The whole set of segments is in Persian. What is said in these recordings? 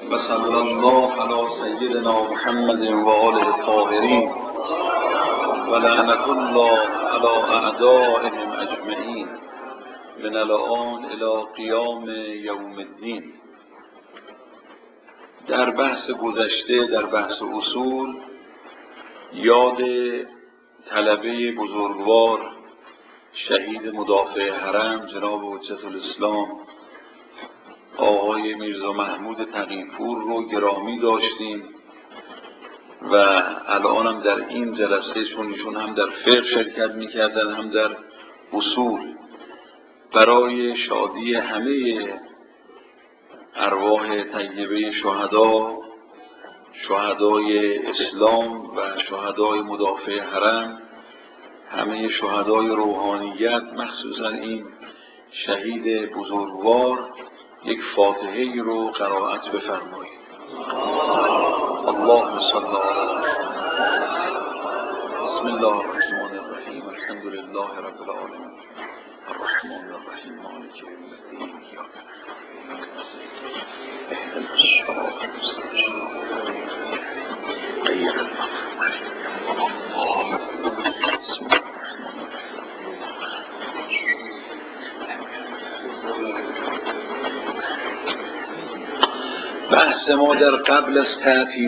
وصلی الله علی سیدنا محمد و آله الطاهرین و لعنة الله علی اعدائهم اجمعین من الآن الی قیام یوم الدین. در بحث گذشته، در بحث اصول، یاد طلبه بزرگوار شهید مدافع حرم جناب حجت الاسلام آقای میرزا محمود تقی‌پور رو گرامی داشتیم و الان هم در این جلسه، چون ایشون هم در فقه شرکت میکردن هم در اصول، برای شادی همه ارواح طیبه شهدای اسلام و شهدای مدافع حرم، همه شهدای روحانیت، مخصوصا این شهید بزرگوار، یک فاتحه ای رو قرائت بفرمایید. اللهم صل علی بسم الله الرحمن الرحیم. الحمد لله رب العالمین الرحمن الرحیم مالک یوم الدین ایاک نعبد اهدنا الصراط المستقیم غیر المغضوب عليهم. بحث ما در قبل از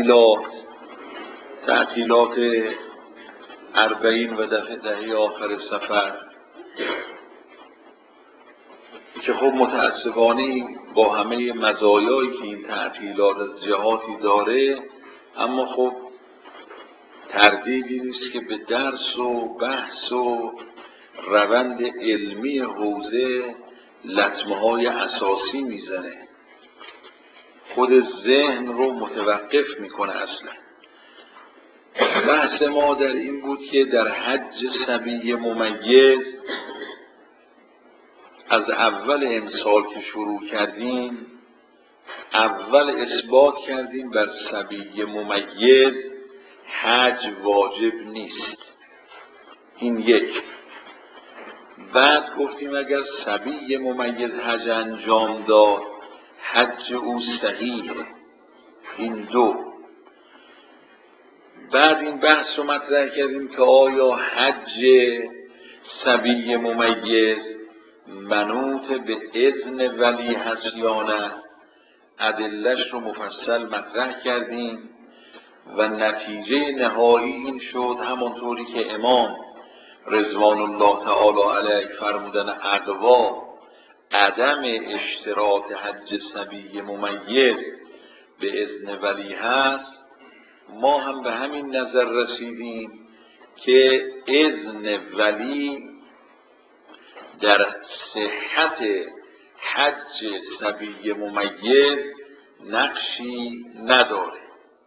تعطیلات 40 و دهه آخر سفر، که خب متاسفانه با همه مزایایی که این تعطیلات از جهاتی داره، اما خب تردیدی نیست که به درس و بحث و روند علمی حوزه لطمه‌های اساسی میزنه، خود ذهن رو متوقف میکنه. اصلا بحث ما در این بود که در حج صبی ممیز از اول امسال که شروع کردیم، اول اثبات کردیم بر صبی ممیز حج واجب نیست. این یک. بعد گفتیم اگر صبی ممیز حج انجام داد حج او صحیحه. این دو. بعد این بحث رو مطرح کردیم که آیا حج صبی ممیز منوط به اذن ولی هست یا نه. ادله‌اش رو مفصل مطرح کردیم و نتیجه نهایی این شد، همانطوری که امام رضوان الله تعالی علیه فرمودن اقوا عدم اشتراط حج صبی ممیز به اذن ولی هست، ما هم به همین نظر رسیدیم که اذن ولی در صحت حج صبی ممیز نقشی نداره.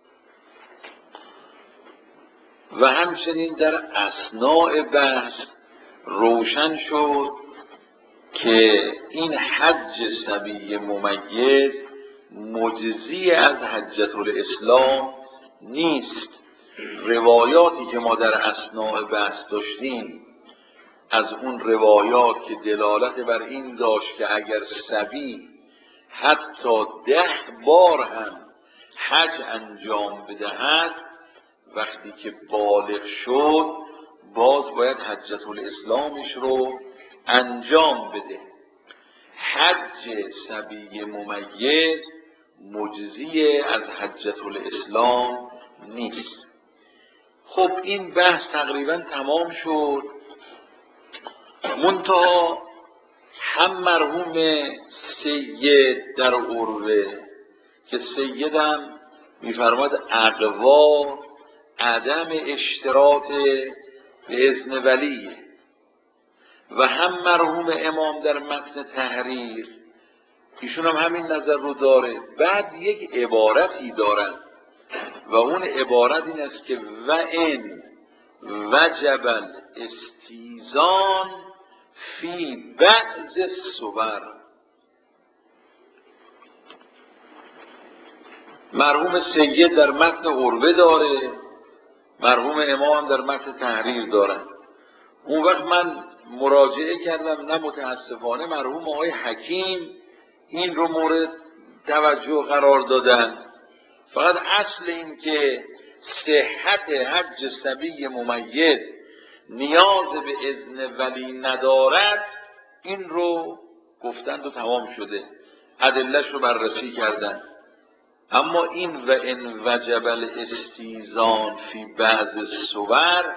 و همچنین در اثناء بحث روشن شد که این حج صبی ممیز مجزی از حجة الاسلام نیست. روایاتی که ما در اثناء بحث داشتیم، از اون روایات که دلالت بر این داشت که اگر صبی حتی 10 بار هم حج انجام بدهد، وقتی که بالغ شد باز باید حجة الاسلامش رو انجام بده. حج صبی ممیز مجزی از حجة الاسلام نیست. خب این بحث تقریبا تمام شد. منتها هم مرحوم سید در عروه که سیدم میفرماد اقوا عدم اشتراط به اذن ولیه، و هم مرحوم امام در متن تحریر، ایشون هم همین نظر رو داره. بعد یک عبارتی دارن و اون عبارت این است که و ان وجب الاستیذان فی بعض الصور. مرحوم سید در متن عروه داره، مرحوم امام در متن تحریر دارن. اون وقت من مراجعه کردم، نه متاسفانه مرحوم آقای حکیم این رو مورد توجه قرار دادن فقط اصل این که صحت حج صبی ممیز نیاز به اذن ولی ندارد، این رو گفتند و تمام شده، ادله‌اش رو بررسی کردن. اما این و ان وجب الاستیذان فی بعض الصور،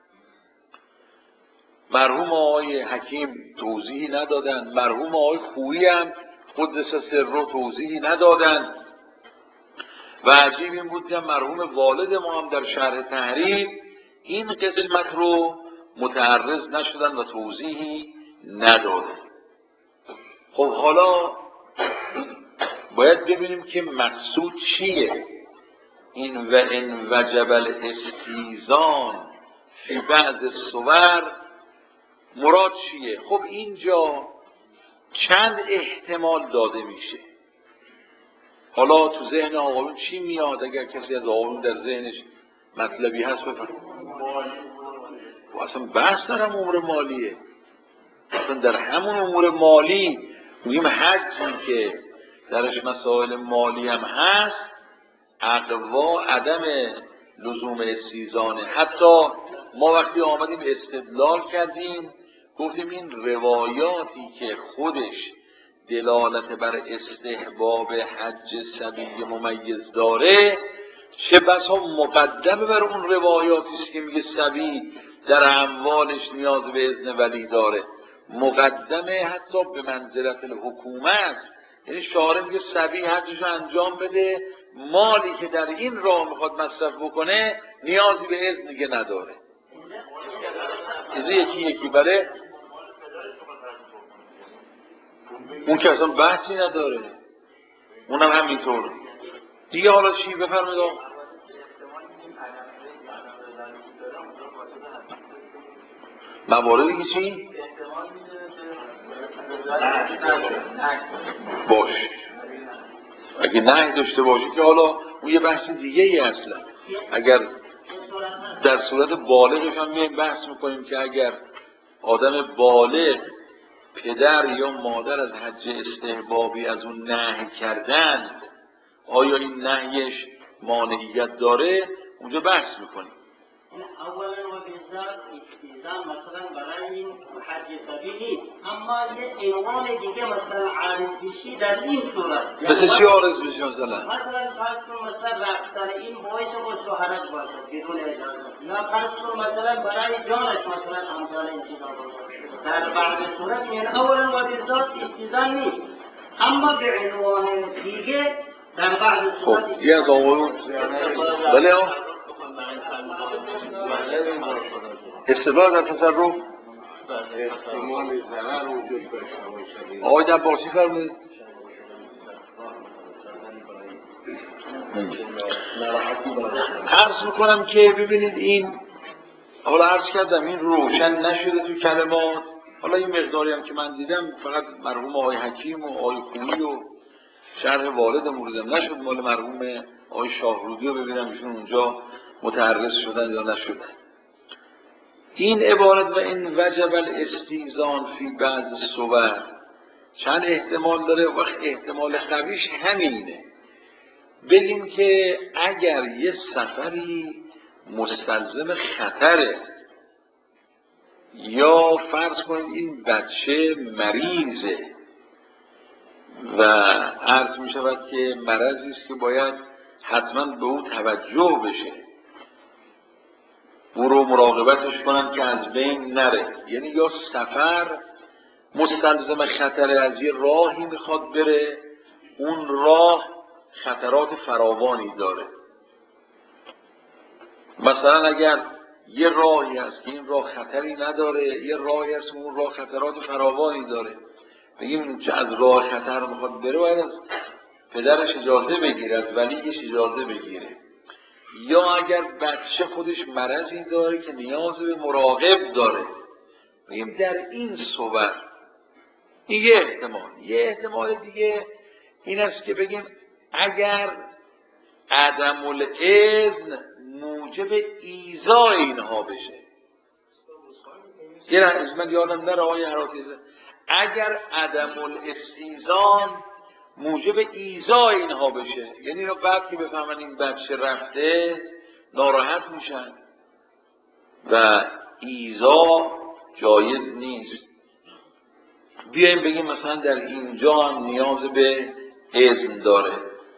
مرحوم آقای حکیم توضیحی ندادن، مرحوم آقای خویی هم قدس سره توضیحی ندادن و عجیب این بود که مرحوم والد ما هم در شرح تحریر این قسمت رو متعرض نشدن و توضیحی ندادن. خب حالا باید ببینیم که مقصود چیه؟ این و ان وجب الاستیذان فی بعض الصور مراد چیه؟ خب اینجا چند احتمال داده میشه. حالا تو ذهن آقایون چی میاد؟ اگر کسی از آقایون در ذهنش مطلبی هست بفرمایید. اصلا بحث در هم امور مالیه، اصلا در همون امور مالی میگیم حجی که درش مسائل مالی هم هست اقوا عدم لزوم استیذانه. حتی ما وقتی آمدیم استدلال کردیم گفتیم این روایاتی که خودش دلالت بر استحباب حج صبی ممیز داره چه بسا مقدمه بر اون روایاتی است که میگه صبی در اموالش نیاز به اذن ولی داره، مقدمه حتی به منزلت الحکومت. یعنی شارع میگه صبی حجش انجام بده، مالی که در این راه میخواد مصرف بکنه نیازی به اذن دیگه نداره. از یکی بره اون که اصلا بحثی نداره، اونم همینطور دیگه. حالا چی بفرمایید؟ مواردی که چی؟ باشه، اگه نه داشته باشه که حالا اون یه بحث دیگه ای اصلا. اگر در صورت بالغش هم میایم بحث میکنیم که اگر آدم بالغ پدر یا مادر از حج استحبابی از اون نهی کردن آیا این نهیش مانعیت داره، اونجا بحث میکنیم. اولا و بذات استیذان مثلا برای این حج صبی نیست، اما یه عنوان دیگه مثلا عارض بشی در این صورت. مثل چی عارض بشی مثلا؟ مثلا رفتن این باعث غسل و حرج باشد بدون اجازه، یا مثلا برای جانش مثلا امثال این چیزا باشد. در بعض صورت یعنی اولا و بذات استیذان نیست، اما به عنوان دیگه در بعض صورت. خب یه از آقایون بله ها استدلال در تصرف احتمال ضرر وجود داشته باشه. آقای دباسی فرمودید. عرض میکنم که ببینید این، حالا عرض کردم این روشن نشده تو کلمات. حالا این مقداری هم که من دیدم فقط مرحوم آقای حکیم و آقای خویی و شرح والد موردم نشد، مال مرحوم آقای شاهرودی رو ببینم ایشون اونجا متعرض شدن یا نشدن. این عبارت و این وجب الاستیذان فی بعض الصور چند احتمال داره. وقت احتمال قویش همینه، بگیم که اگر یه سفری مستلزم خطره یا فرض کنید این بچه مریضه و عرض می شود که مرضی است که باید حتما به او توجه بشه، او رو مراقبتش کنن که از بین نره، یعنی یا سفر مستلزم خطره، از یه راهی میخواد بره، اون راه خطرات فراوانی داره. مثلا اگر یه راهی هست که این راه خطری نداره، یه راهی هست که اون راه خطرات فراوانی داره، بگیم که از راه خطر میخواد بره باید از پدرش اجازه بگیره، از ولیش اجازه بگیره. یا اگر بچه خودش مرضی داره که نیاز به مراقب داره، بگیم در این صور. این یه احتمال. یه احتمال دیگه این است که بگیم اگر عدم الاذن موجب ایذای اینها بشه. یه من یادم نره آقای حراتی، اگر عدم الاستیذان موجب ایذای اینها بشه. یعنی اینا بعد که بفهمن این بچه رفته ناراحت میشن و ایذا جایز نیست. بیایم بگیم مثلا در اینجا هم نیاز به اذن داره.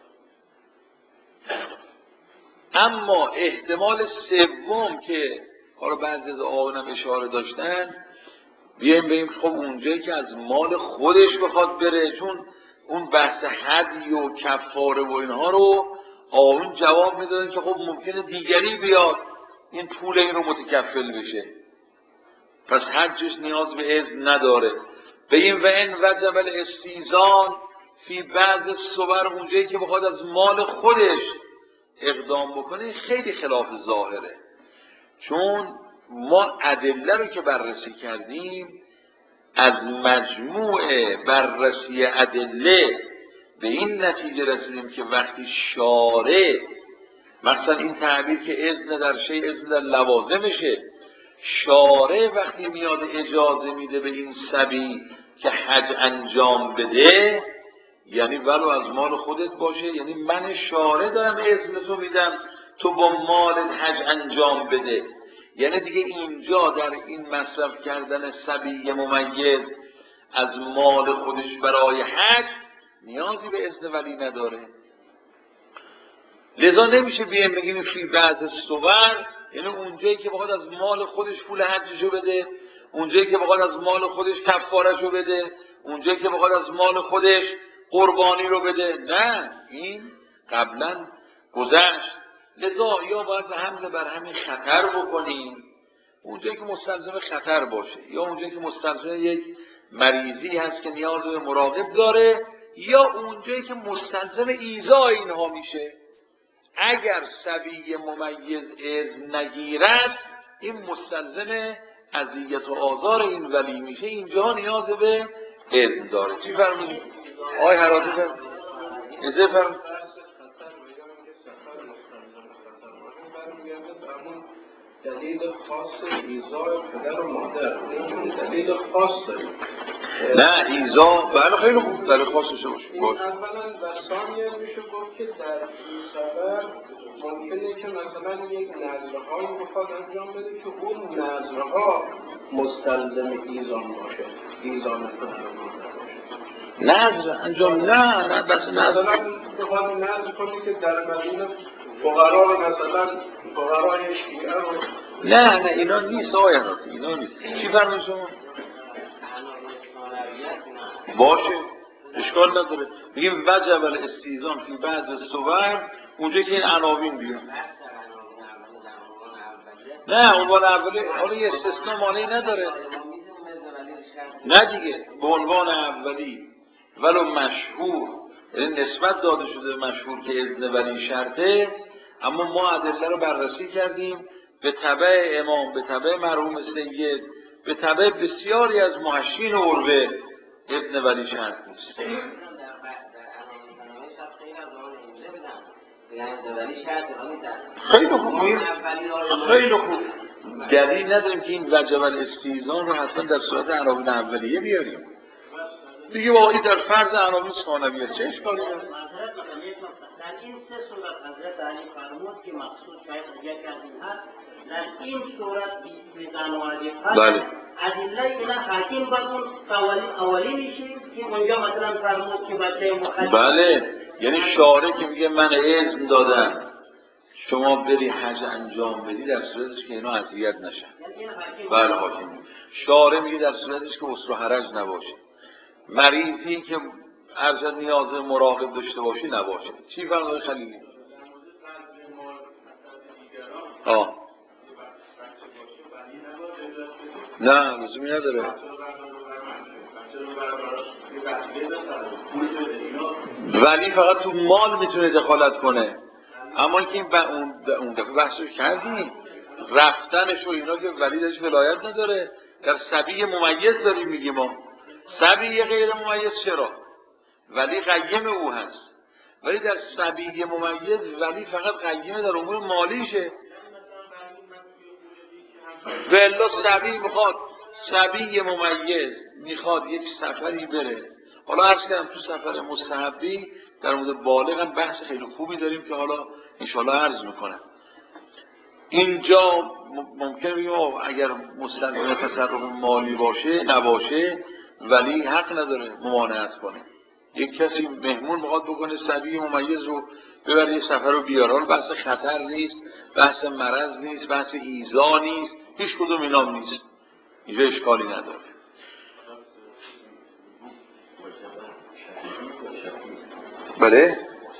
اما احتمال سوم که حالا بعضی از آقایان اشاره داشتن، بیایم بگیم خب اونجایی که از مال خودش بخواد بره، چون اون بحث هدی و کفاره و اینها رو آقایون جواب میدادن که خب ممکنه دیگری بیاد این پول این رو متکفل بشه، پس حجش نیاز به اذن نداره. بگیم و این وجب الاستیذان فی بعض الصور، اونجایی که بخواد از مال خودش اقدام بکنه خیلی خلاف ظاهره، چون ما ادله رو که بررسی کردیم از مجموع بررسی ادله به این نتیجه رسیدیم که وقتی شارع مثلا این تعبیر که اذن در شیء اذن در لوازمشه، شارع وقتی میاد اجازه میده به این صبی که حج انجام بده، یعنی ولو از مال خودت باشه، یعنی من شارع دارم اذن تو میدم تو با مالت حج انجام بده. یعنی دیگه اینجا در این مصرف کردن صبی ممیز از مال خودش برای حج نیازی به اذن ولی نداره. لذا نمیشه بیایم بگیم فی بعض الصور، یعنی اونجایی که بخواد از مال خودش پول حجشو بده، اونجایی که بخواد از مال خودش کفارهشو بده، اونجایی که بخواد از مال خودش قربانی رو بده. نه، این قبلا گذشت. لذا یا باید حمله بر همین خطر بکنیم اونجایی که مستلزم خطر باشه، یا اونجایی که مستلزم یک مریضی هست که نیاز به مراقب داره، یا اونجایی که مستلزم ایذای اینها میشه. اگر صبی ممیز اذن نگیرد این مستلزم اذیت و آزار این ولی میشه، اینجا نیاز به اذن داره. چی فرمودید؟ آقای هراتی فرمودید؟ دلیل خاص ایذای پدر و مادر، دلیل خاص داریم. نه ایذا بله خیلی خوب دلیل خاصش باشه. اولا و ثانیاً میشه گفت که در این سفر ممکنه که مثلا یک نذرهایی بخواد انجام بده که اون نذرها مستلزم ایذان باشه، ایذان پدر و مادر باشه. نذر انجام نه بس مثلا بخواد نذر کنی که در مدینه فقرا رو مثلا فقرای شیعه رو نه اینا نیست آقای هراتی، اینا نیست. چی فرمون شما؟ باشه اشکال نداره. بگیم وجب الاستیذان فی بعض الصور، اونجا که این عناوین بیان. نه عنوان اولی حالا یه استثناء مانعی نداره. نه دیگه به عنوان اولی ولو مشهور، یعنی نسبت داده شده مشهور که اذن ولی شرطه، اما ما ادله رو بررسی کردیم به تبع امام، به تبع مرحوم سید، به تبع بسیاری از محشین عربه اذن ولی شرط نیست. خیلی خوب، خیلی خوب. دلیل نداریم که این وجب الاستیذان رو حتما در صورت عناوین اولیه بیاریم. دیگه واقعی در فرض عناوین ثانویه چه اشکالی داره؟ در این سه صورت حضرت علی فرمود که مقصود شاید یک از این هست، در این صورت میزان واجب هست. بله. ادله اینا حاکم بر اون اولی میشه که اونجا مثلا فرمود که بچه مخالف. بله، یعنی شارع که میگه من اذن دادم شما بری حج انجام بدی در صورتش که اینا اذیت نشن. بله حاکم. شارع میگه در صورتش که اسر و حرج نباشه. مریضی که ارجل نیاز مراقب داشته باشی نباشه. چی فرمود خلیلی؟ نه لزومی نداره. ولی فقط تو مال میتونه دخالت کنه، اما اینکه اون دفعه بحثش کردیم رفتنش و اینا که ولی درش ولایت نداره. در صبی ممیز داریم میگیم ما صبی غیر ممیز چرا؟ ولی قیم او هست، ولی در صبی ممیز ولی فقط قیم در امور مالیشه. ولی صبی میخواد، صبی ممیز میخواد یک سفری بره، حالا عرض کردم تو سفر مستحبی در مورد بالغ هم بحث خیلی خوبی داریم که حالا انشاءالله عرض میکنم. اینجا ممکنه بگیم اگر مستلزم تصرف مالی باشه نباشه ولی حق نداره ممانعت کنه. یک کسی مهمون میخواد بکنه صبی ممیز رو ببره یه سفر رو بیاره، حالا بحث خطر نیست، بحث مرض نیست، بحث ایذا نیست، هیچ کدوم اینا نیست، اینجا اشکالی نداره. بله؟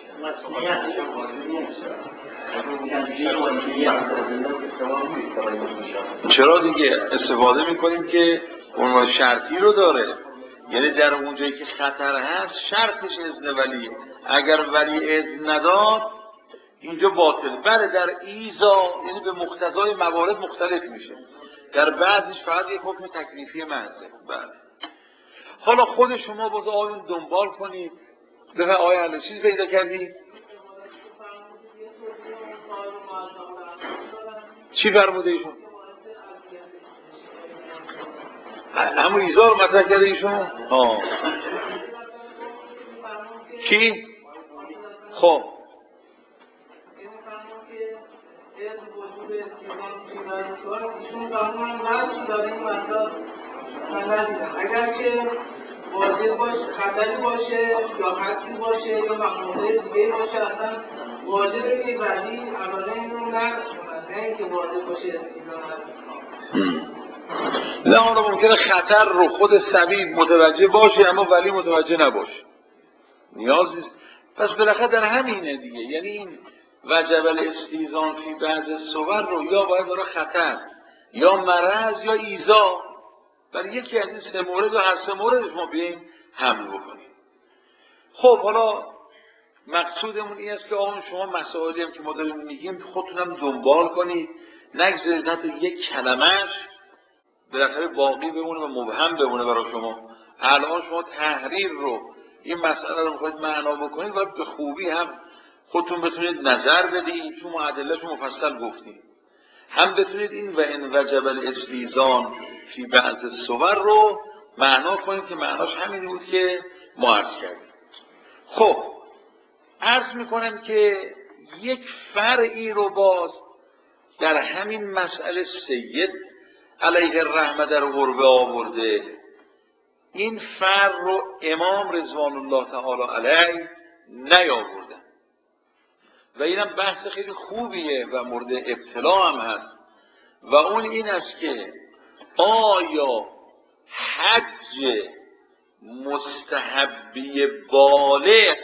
چرا دیگه استفاده میکنیم که عنوان شرطی رو داره، یعنی در اونجایی که خطر هست شرطش اذن ولیه، اگر ولی اذن نداد اینجا باطل. بله در ایذا یعنی به مقتضای موارد مختلف میشه، در بعضیش فقط یک حکم تکلیفی محضه. بله حالا خود شما باز آیون دنبال کنید. بفرمایید آیه اهل چیز پیدا کردی؟ چی فرموده ایشون؟ همون ایزا رو مطرح کرده ایشون؟ کی؟ خب اگر که واجب باشه، خطری باشه یا حدی باشه یا مقنوطه دیگه باشه، اصلا واجبه که ولی اولا اینو نقص کنند، نه اینکه واجب باشه نه حالا ممکنه خطر رو خود صبی متوجه باشه اما ولی متوجه نباشه، نیاز نیست. پس بالاخره در همینه دیگه، یعنی این وجب الاستیذان فی بعض الصور رو یا باید برای خطر یا مرض یا ایذا، برای یکی از این سه مورد و هر سه موردش ما بیاییم حمل بکنیم. خب حالا مقصودمون این است که آقا شما مسائلی هم که ما داریم میگیم خودتونم دنبال کنید، نگذارید حتی یک کلمه‌اش بالاخره باقی بمونه و مبهم بمونه برای شما. الان شما تحریر رو این مسئله رو میخواید معنا بکنید باید به خوبی هم خودتون بتونید نظر بدید، چون ادله‌اش مفصل گفتیم، هم بتونید این و ان وجب الاستیذان فی بعض الصور رو معنا کنید که معناش همین بود که ما عرض کردیم. خب عرض میکنم که یک فرعی رو باز در همین مسئله سید علیه الرحمه در غربه آورده. این فرع رو امام رضوان الله تعالی علیه نیاوردن و اینم بحث خیلی خوبیه و مورد ابتلا هم هست و اون این است که آیا حج مستحبی بالغ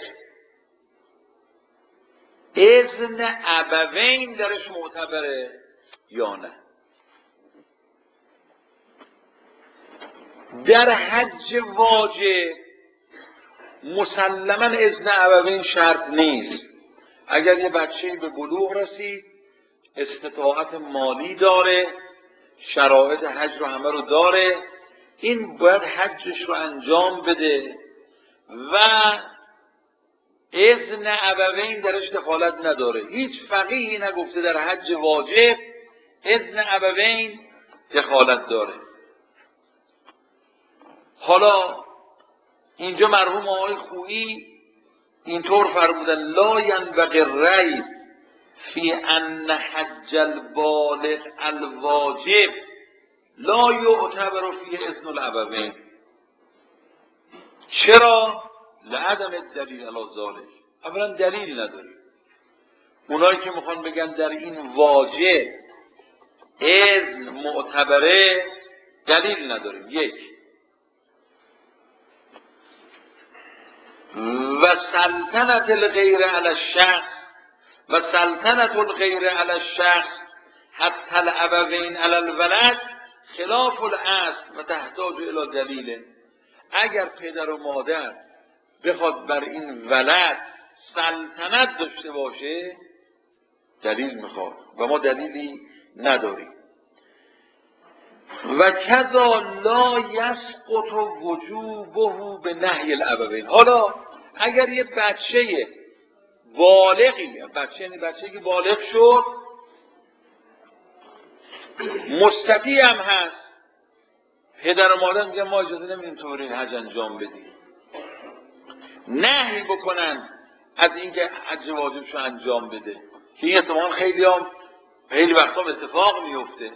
اذن ابوین درش معتبره یا نه؟ در حج واجب مسلما اذن ابوین شرط نیست. اگر یه بچه‌ای به بلوغ رسید، استطاعت مالی داره، شرایط حج رو همه رو داره، این باید حجش رو انجام بده و اذن ابوین درش دخالت نداره. هیچ فقیهی نگفته در حج واجب اذن ابوین دخالت داره. حالا اینجا مرحوم آقای خویی اینطور فرمودن لا ینبغی الریب فی ان حج البالغ الواجب لا یعتبر فیه اذن الابوین. چرا؟ لعدم الدلیل علی ذلک. اولا دلیل نداریم. اونایی که میخوان بگن در این واجب اذن معتبره دلیل نداریم. یک و سلطنت الغیر علی الشخص و سلطنت الغیر علی الشخص حتی الابوین علی الولد خلاف الاصل و تحتاج الی دلیل. اگر پدر و مادر بخواد بر این ولد سلطنت داشته باشه دلیل میخواد و ما دلیلی نداریم. و کذا لا یسقط وجوبه به نهی الابوین. حالا اگر یه بچه بالغی، بچه‌ای که بالغ شد مستطیع هم هست، پدر و مادر میگن ما اجازه نمیدیم تو برید حج انجام بدی، نهی بکنن از اینکه حج واجبشو انجام بده، که این اتفاقا خیلی وقتا اتفاق میفته.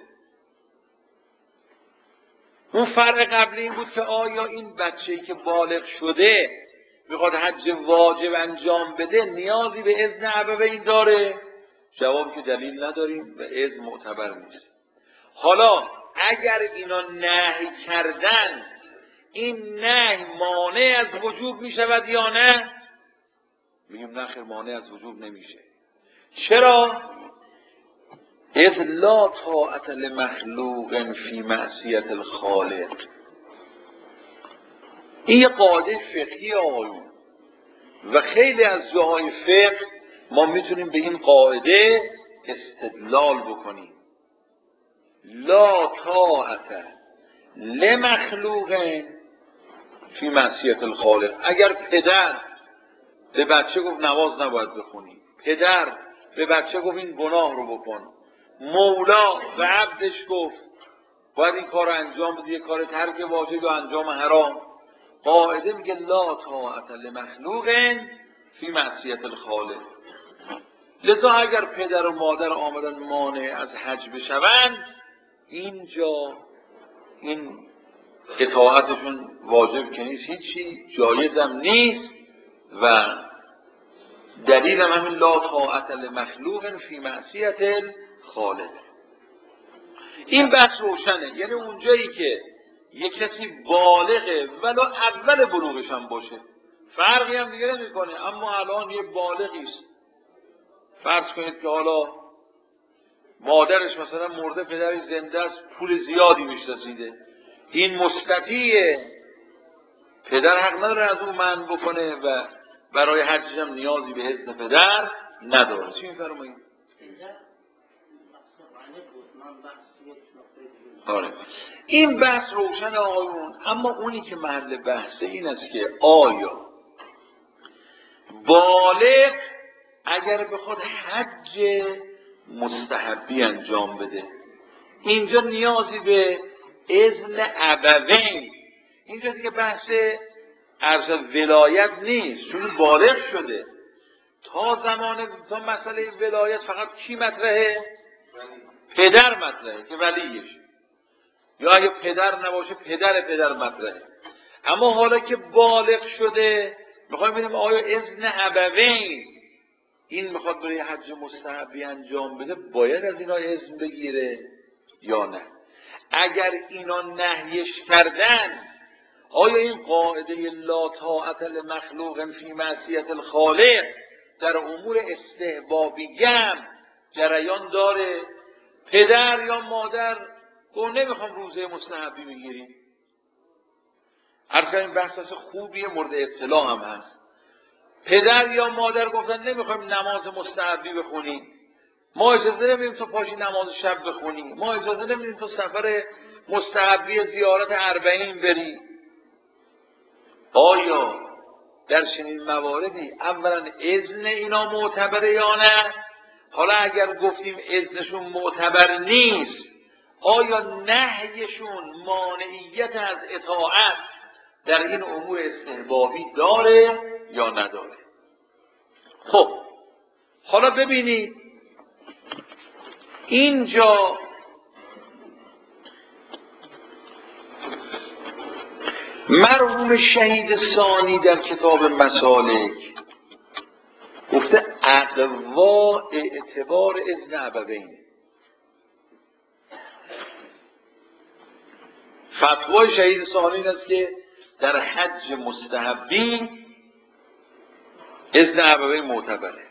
اون فرق قبلی این بود که آیا این بچه‌ای که بالغ شده میخواد حج واجب انجام بده نیازی به اذن ابوین داره؟ جواب که دلیل نداریم و اذن معتبر نیست. حالا اگر اینا نهی کردن، این نهی مانع از وجوب میشود یا نه؟ میگیم نه خیر، مانع از وجوب نمیشه. چرا؟ اذ لا طاعت لمخلوق فی معصیت الخالق. این یه قاعده فقهی آقایون و خیلی از جاهای فقه ما میتونیم به این قاعده استدلال بکنیم. لا طاعت لمخلوق فی معصیت الخالق. اگر پدر به بچه گفت نماز نباید بخونی، پدر به بچه گفت این گناه رو بکن، مولا و عبدش گفت باید این کار رو انجام بدی، یه کار ترک واجب و انجام حرام، قاعده میگه لا طاعت لمخلوق فی معصیت الخالق. لذا اگر پدر و مادر آمدن مانع از حج بشوند، اینجا این اطاعتشون واجب که نیست، هیچی جایزم نیست و دلیلم همین لا طاعت لمخلوق فی معصیت الخالق. این بحث روشنه. یعنی اونجایی که یک کسی بالغه ولو اول بلوغش هم باشه، فرقی هم دیگه نمیکنه، اما الان یه بالغی است، فرض کنید که حالا مادرش مثلا مرده، پدرش زنده است، پول زیادی میشناسیده، این مستطیعه، پدر حق نداره از اون منع بکنه و برای حجش هم نیازی به اذن پدر نداره. چی میفرمایید؟ آره، این بحث روشن آقایون. اما اونی که محل بحثه این است که آیا بالغ اگر بخواد حج مستحبی انجام بده، اینجا نیازی به اذن ابوین، اینجا دیگه بحث عرض ولایت نیست، چون بالغ شده. تا مسئله ولایت فقط کی مطرحه؟ پدر مطرحه که ولیش، یا اگه پدر نباشه پدر مطرحه. اما حالا که بالغ شده میخوایم ببینیم آیا اذن ابوین، این میخواد برای حج مستحبی انجام بده، باید از اینا اذن بگیره یا نه؟ اگر اینا نهیش کردن، آیا این قاعده لا طاعت لمخلوق فی معصیت الخالق در امور استحبابیه هم جریان داره؟ پدر یا مادر گفت نمیخوام روزه مستحبی بگیریم، هر این بحث خوبیه، مورد اطلاع هم هست. پدر یا مادر گفتن نمیخوایم نماز مستحبی بخونیم، ما اجازه نمیدیم تو پاشی نماز شب بخونی، ما اجازه نمیدیم تو سفر مستحبی زیارت 40 بری. آیا در چنین مواردی اولا اذن اینا معتبره یا نه؟ حالا اگر گفتیم اذنشون معتبر نیست، آیا نهیشون مانعیت از اطاعت در این امور استحبابی داره یا نداره؟ خب حالا ببینید اینجا مرحوم شهید ثانی در کتاب مسالک گفته اقوا اعتبار اذن ابوین. فتوای شهید ثانی این است که در حج مستحبی اذن ابوین معتبره.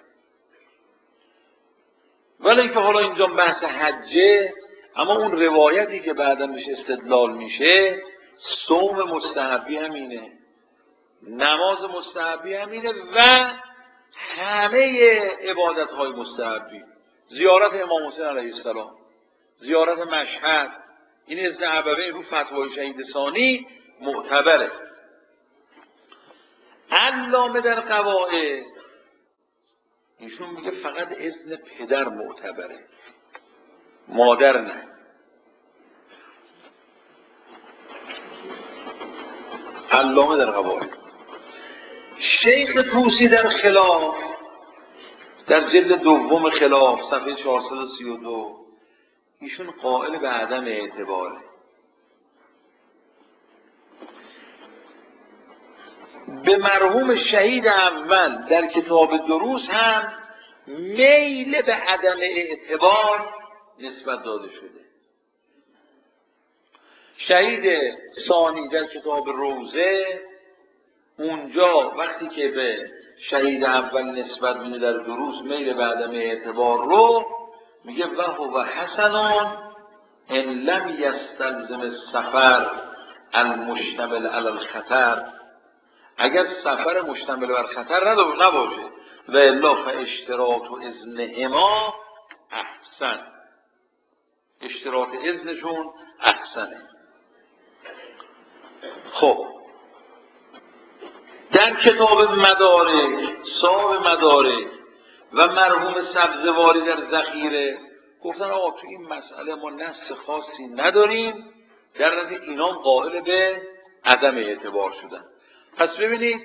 ولی اینکه حالا اینجا بحث حجه، اما اون روایتی که بعدا بهش استدلال میشه، صوم مستحبی همینه، نماز مستحبی همینه و همه عبادت های مستحبی، زیارت امام حسین علیه السلام، زیارت مشهد، این اذن ابوین رو فتوای شهید ثانی معتبره. علامه در قواعد ایشون میگه فقط اذن پدر معتبره، مادر نه. علامه در قواعد شیخ طوسی در خلاف، در جلد دوم خلاف صفحه 432 ایشون قائل به عدم اعتباره. به مرحوم شهید اول در کتاب دروس هم میل به عدم اعتبار نسبت داده شده. شهید ثانی در کتاب روزه اونجا وقتی که به شهید اول نسبت میده در دروس میل به عدم اعتبار رو میگه و هو حسن ان لم یستلزم السفر المشتمل علی الخطر، اگر سفر مشتمل بر خطر نباشه و الا فاشتراط اذنهما احسن، اشتراط اذنشون احسنه. خب در کتاب مدارک، صاحب مدارک و مرحوم سبزواری در ذخیره گفتن آقا تو این مسئله ما نص خاصی نداریم، در نتیجه اینا قائل به عدم اعتبار شدن. پس ببینید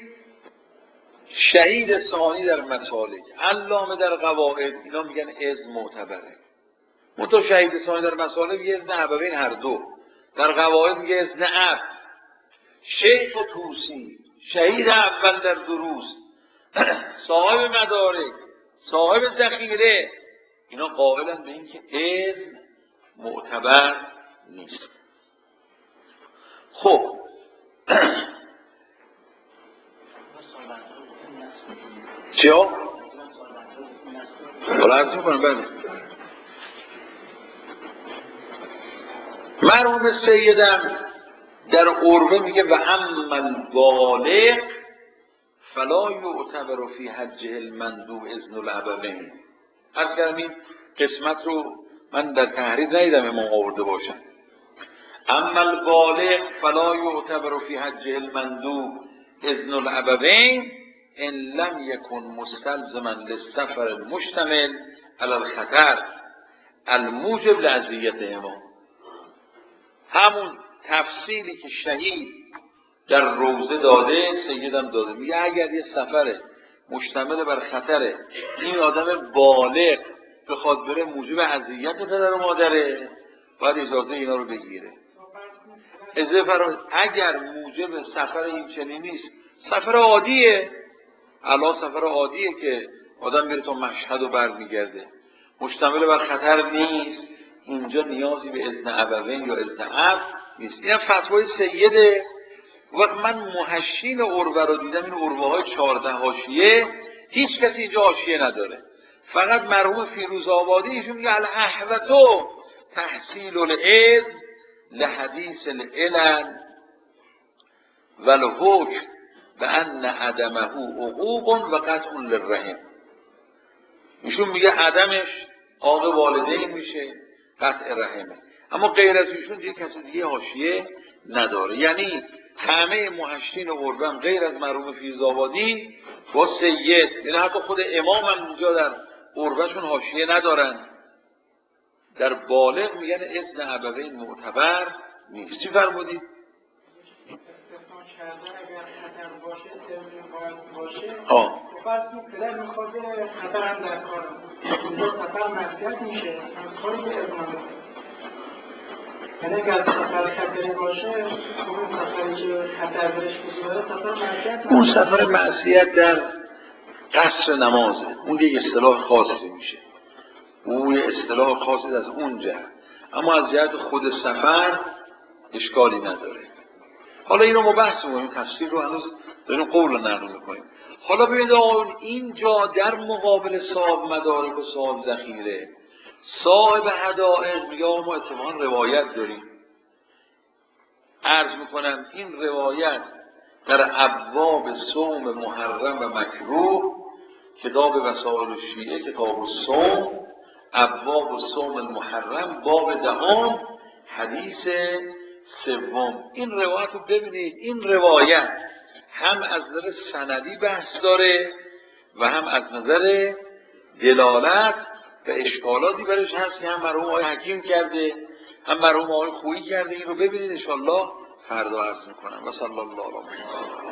شهید ثانی در مسالک، علامه در قواعد اینا میگن اذن معتبره. منتها شهید ثانی در مسالک میگه اذن ابوین هر دو، در قواعد میگه اذن اب. شیخ طوسی، شهید اول در دروس، صاحب مدارک، صاحب ذخیره، اینا قائلن به این که اذن معتبر نیست. خب چیا؟ عرض میکنم بله. مرحوم سیدم در عروه میگه و اما البالغ فلا یعتبر فی حجه المندوب اذن الابوین. عرض کردم این قسمت رو من در تحریر ندیدم امام آورده باشم. اما البالغ فلا یعتبر فی حجه المندوب اذن الابوین ان لم یکن مستلزما للسفر المشتمل علی الخطر الموجب لاذیتهما. همون تفصیلی که شهید در روزه داده سیدم داده، میگه اگر یه سفر مشتمل بر خطره این آدم بالغ بخواد بره موجب اذیت پدر و مادره باید اجازه اینا رو بگیره. اگر موجب سفر این چنین نیست، سفر عادیه، علا سفر عادیه که آدم میره تا مشهد و برمیگرده، مشتمل بر خطر نیست، اینجا نیازی به اذن ابوین یا اذن اب نیست. این فتوای سیده. وقت من محشین عروه رو دیدم، این عروه های 14 حاشیه، هیچ کسی اینجا حاشیه نداره، فقط مرحوم فیروز آبادی ایشون میگه الاحوطو تحصیل الاذن لحدیث العلل والحکم بان عدمه عقوق و قطع للرحم. ایشون میگه عدمش عاق والدین میشه، قطع رحمه، اما غیر از ایشون دیگه کسی دیگه حاشیه نداره. یعنی همه محشین عروه غیر از مرحوم فیروزآبادی با سید، یعنی حتی خود امام هم اینجا در عروهشون حاشیه ندارن، در بالغ میگن اذن ابوین معتبر نیست. چی فرمودید؟ استثناء کرده اگر خطر باشه، اذن باشه، فرض کنید پدر میخواد خطر هم در کاره، اونجا خطر معصیت میشه، از کاری که اذن. یعنی اگر خطری باشه، اون سفری که خطر درش بسیاره خطر معصیت، اون سفر معصیت در قصر نمازه، اون دیگه اصطلاح خاصی میشه، اون یه اصطلاح خاصی از اون جهت، اما از جهت خود سفر اشکالی نداره. حالا اینو ما بحث می‌کنیم، تفسیر رو هنوز داریم قول رو نقل می‌کنیم. حالا ببینید اینجا در مقابل صاحب مدارک و صاحب ذخیره، صاحب حدائق میگه ما اتفاقا روایت داریم. عرض میکنم این روایت در ابواب صوم محرم و مکروه، کتاب وسائل الشیعه، کتاب الصوم، ابواب صوم المحرم، باب 10 حدیث 3. این روایت رو ببینید، این روایت هم از نظر سندی بحث داره و هم از نظر دلالت و اشکالاتی برش هست که هم مرحوم آقای حکیم کرده هم مرحوم آقای خویی کرده. این رو ببینید، انشاءالله فردا عرض میکنم. و صلی الله علیه و